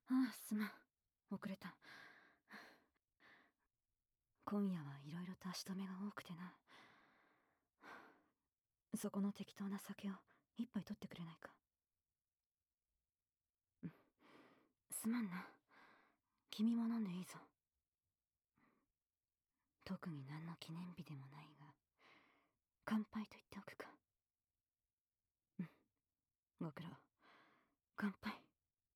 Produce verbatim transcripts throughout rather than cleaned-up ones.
ああ、すまん。遅れた。今夜はいろいろと足止めが多くてな。そこの適当な酒を一杯取ってくれないか。うん。すまんな。君も飲んでいいぞ。特に何の記念日でもないが、乾杯と言っておくか。うん。ご苦労。乾杯。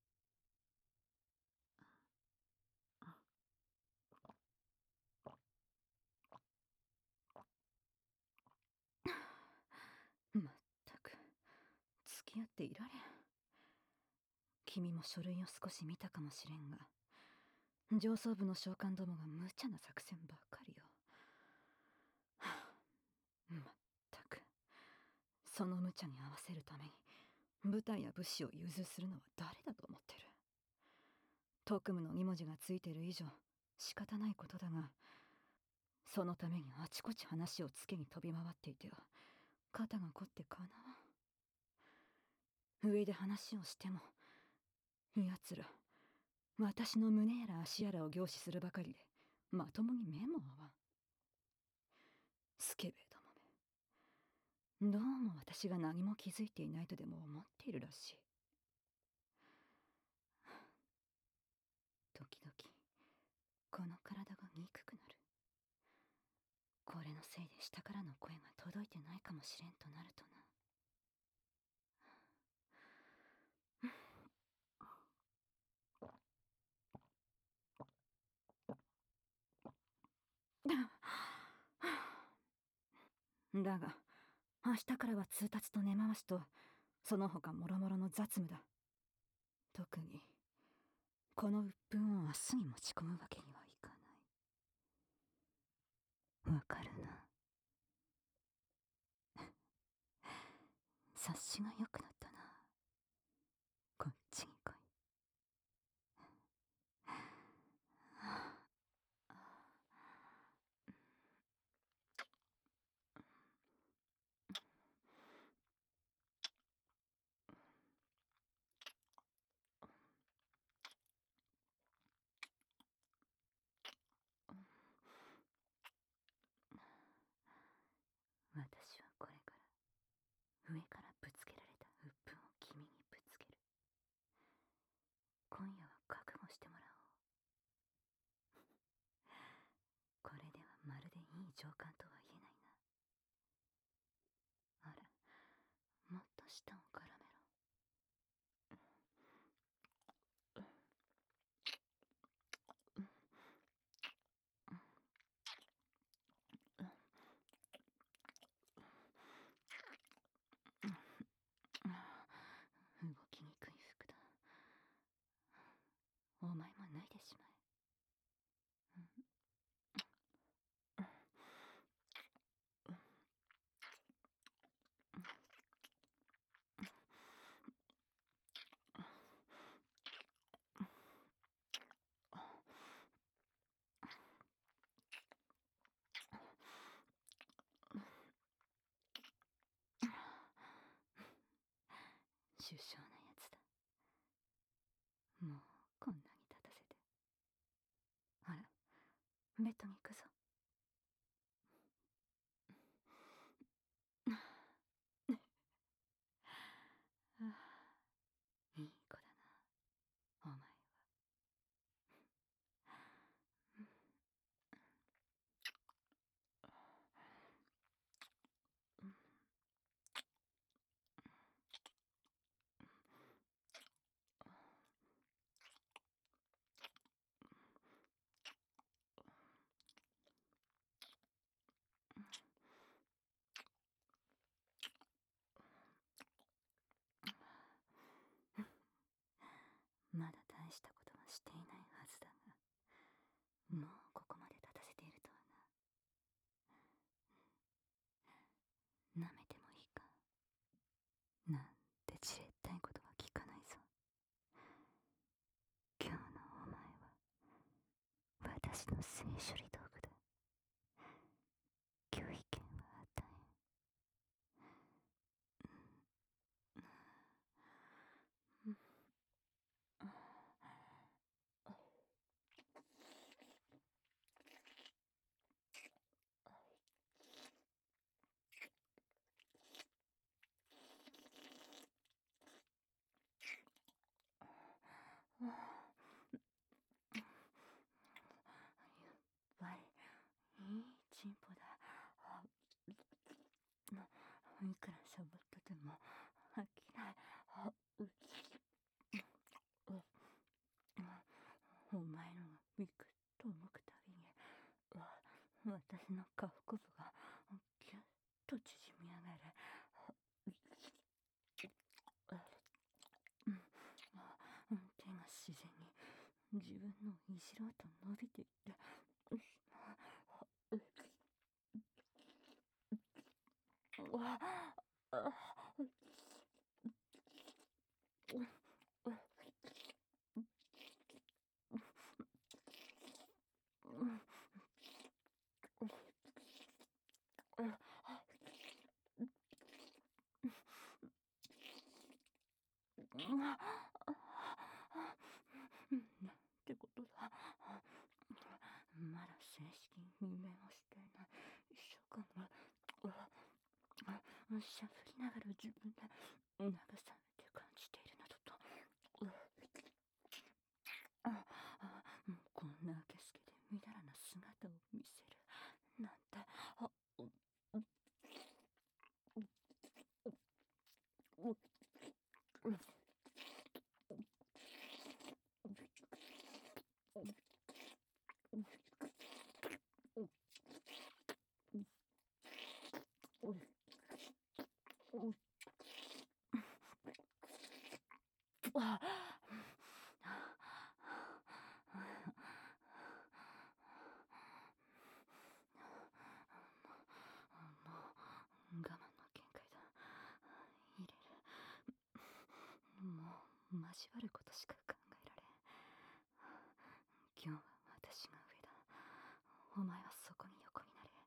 まったく、付き合っていられん。君も書類を少し見たかもしれんが、上層部の召喚どもが無茶な作戦ばっかりよ。はあ、まったく、その無茶に合わせるために部隊や物資を融通するのは誰だと思ってる。特務のに文字がついてる以上仕方ないことだが、そのためにあちこち話をつけに飛び回っていては肩が凝ってかなわん。上で話をしても奴ら私の胸やら足やらを凝視するばかりでまともに目も合わん。スケベどもめ、どうも私が何も気づいていないとでも思っているらしい。時々この体が憎くなる。これのせいで下からの声が届いてないかもしれんとなるとな。だが明日からは通達と根回しとその他もろもろの雑務だ。特にこの鬱憤を明日に持ち込むわけにはいかない。わかるな。察しが良くなったな。こっちに来い。私はこれから上からぶつけられた鬱憤を君にぶつける。今夜は覚悟してもらおう。これではまるでいい上官とは言えないな。あら、もっと舌を絡めろ。動きにくい服だ。お前も脱いでしまえ。殊勝なやつだ。もうこんなに立たせて。あら、ベッドに行くぞ。ああ、いい子だな、お前は。まだ大したことはしていないはずだが、もうここまで立たせているとはな。舐めてもいいか。なんてじれったいことは聞かないぞ。今日のお前は私の性処理道具だ。拒否権は与えん。 自分のいじろうと伸びていって、うわあってことだ。まだ正式に入眠をしていない一週間が、しゃぶりながら自分で慰めて感じているなどと、こんなあけすけでみだらな姿を見せるなんて、あ我慢の限界だ。入れる。もう交わることしか考えられん。今日は私が上だ。お前はそこに横になれ。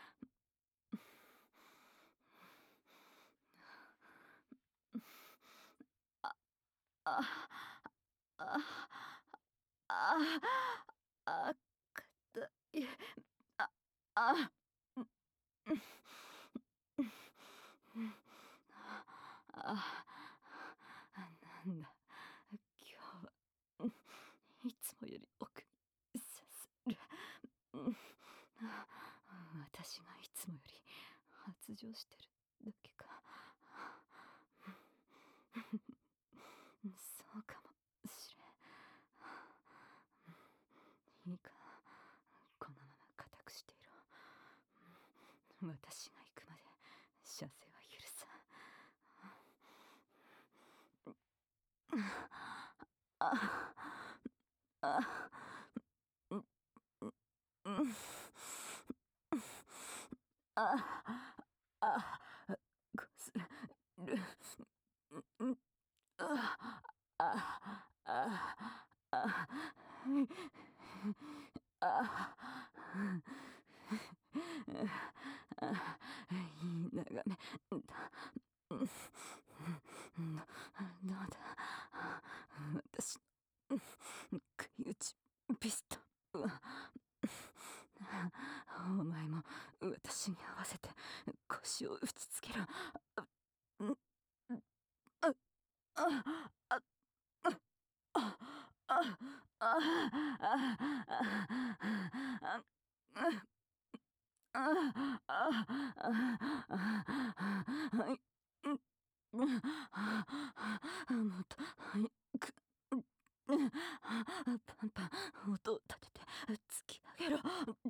ああああかたい。あああなんだ、今日はいつもより奥にさする。私がいつもより発情してるだけか。そうかもしれん。いいか、このまま固くしていろ。私が行くまで射精は許さん。ああうんうんああこするうんあああああいい眺めだ。どうだ私の食い打ちピストン。お前も私に合わせて腰を打ちつけろ。あああああもっと早くパンパン音を立てて突き上げろ。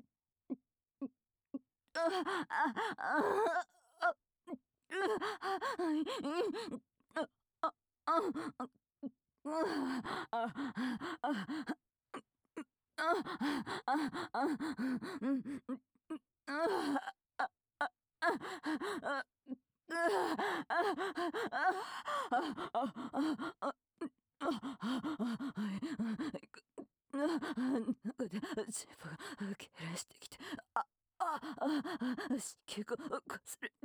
中で全部がけらしてきて、あああ子宮がこする。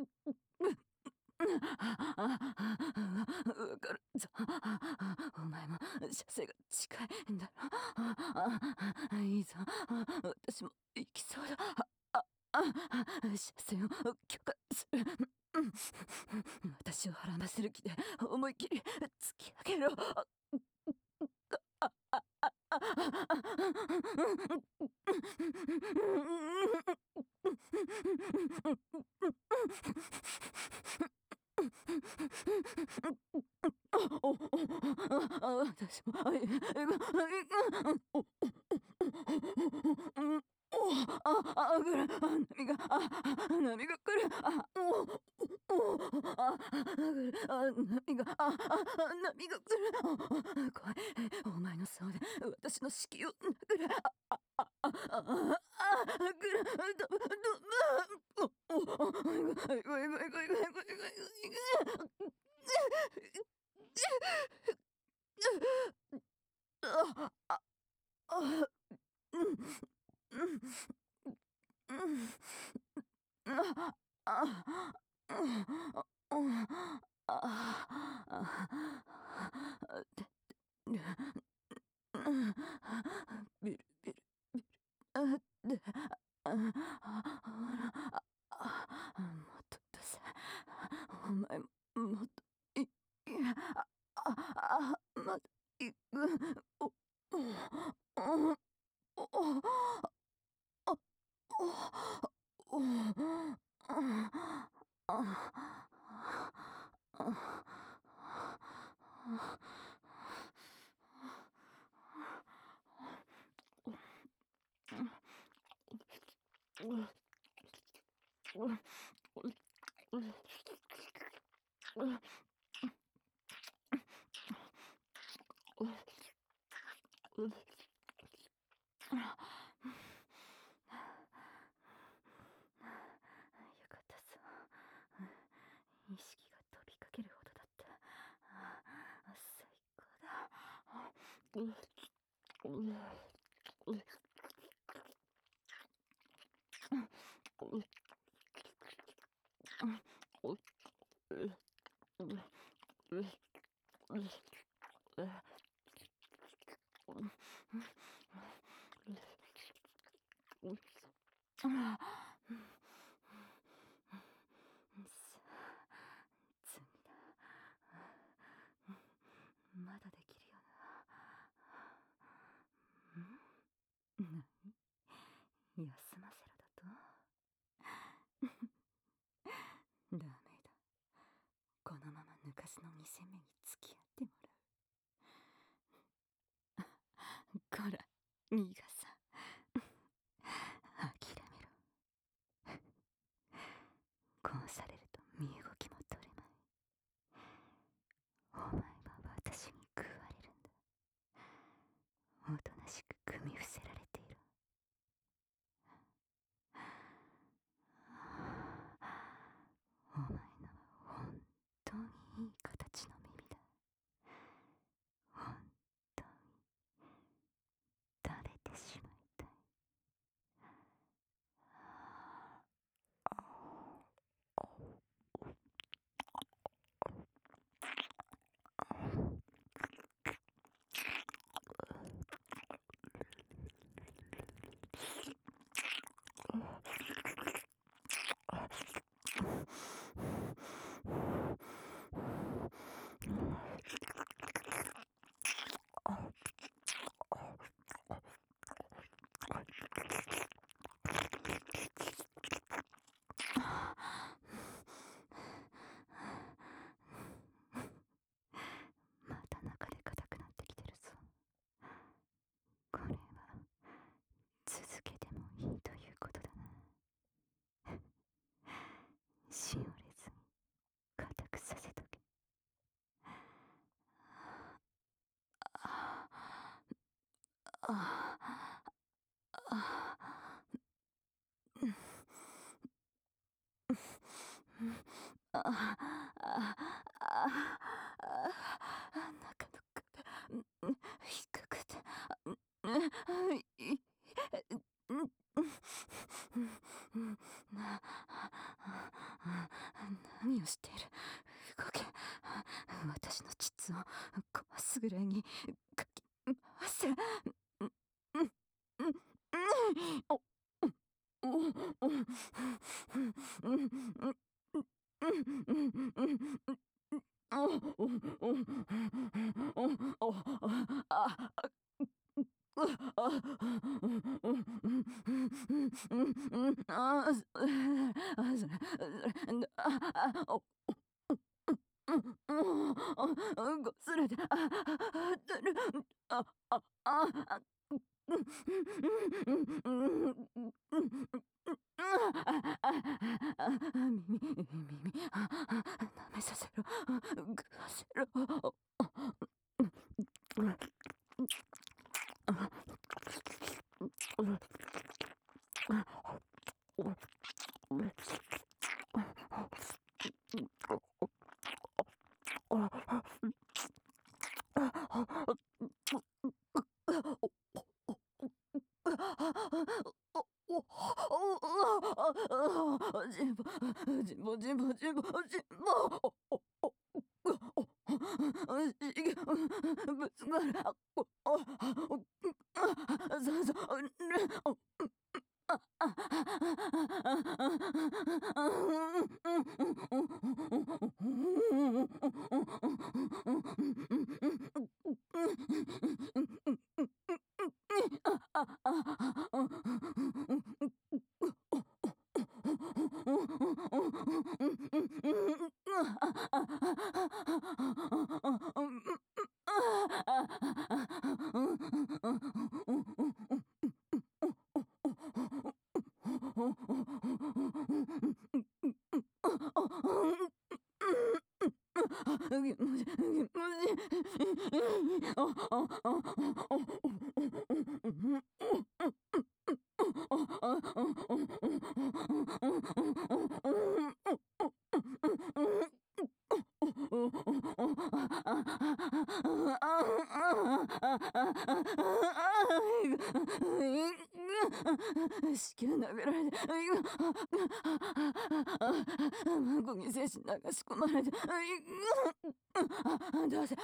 わかるぞ。お前も射精が近いんだろ。いいぞ。私も行きそうだ。射精を許可する。私を孕ませる気で思いっきり突き上げろ。私もああぐら波があ波が来る。あおおあ、ぐる、あ、波が、あ、あ、波がぐる、あ、怖い。お前の竿で私の子宮をぐる、あ、あ、あ、あ、あ、ぐる、ど、ど、お、お、ごいごいごいごいごいごいごいごいごい。あ、あ、あ、うん、うん、うん、あ、あ、うん、うん、あ、あ、て、て、うん、ビルビルビル、あ、で、あ、あ、あ、あ、もっと出せ。お前もっと、い、いや、あ、あ、あ、まだ、いく、お、お、お、お、お、あ、お、お、あ、よかったさ。意識が飛びかけるほどだった。あ、最高だ。さあ、次だ。まだできるよな。ん？何？休ませろだと？ダメだ。このまま抜かすのに戦目に付き合ってもらう。こら、逃がさ。諦めろ。こうされると身動きも取れまい。お前は私に食われるんだ。おとなしく組み伏せられている。お前のは本当にいい形の耳だ。本当に食べてしまいたい。また中で硬くなってきてるぞ。これは続けてもいいということだな。しおれずに硬くさせとけ。ああああああ、中の壁低くて、い、な、何をしている？動け。私の膣を壊すぐらいにかき回せ。お、ごすれて、あ、あ、だる、あ、あ、あ、耳、耳、あ、ダメめさせろ。食わせろ。ジンボ、ジンボ、ジンボ、ジンボ、ジンボ。しげ、ぶつかる。そうそう。子宮殴られて、孫に精子流し込まれて、どうせ、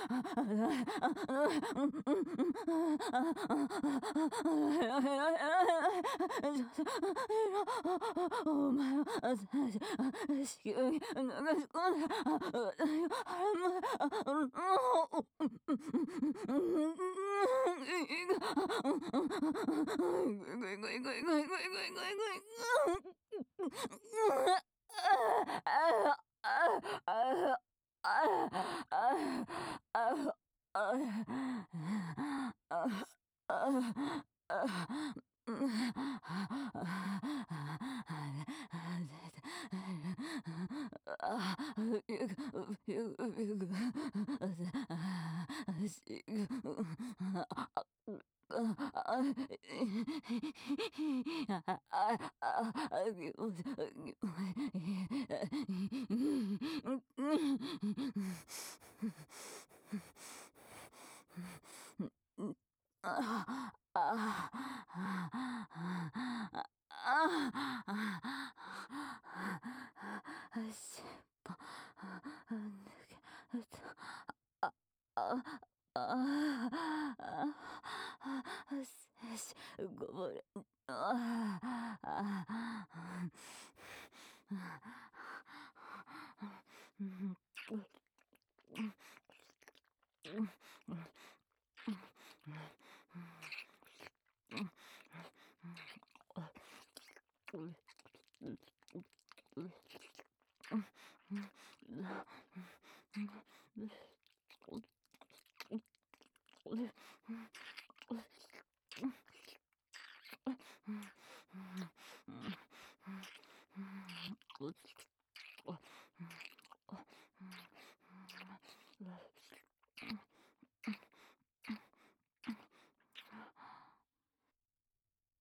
お前は子宮に流し込んごぼれ。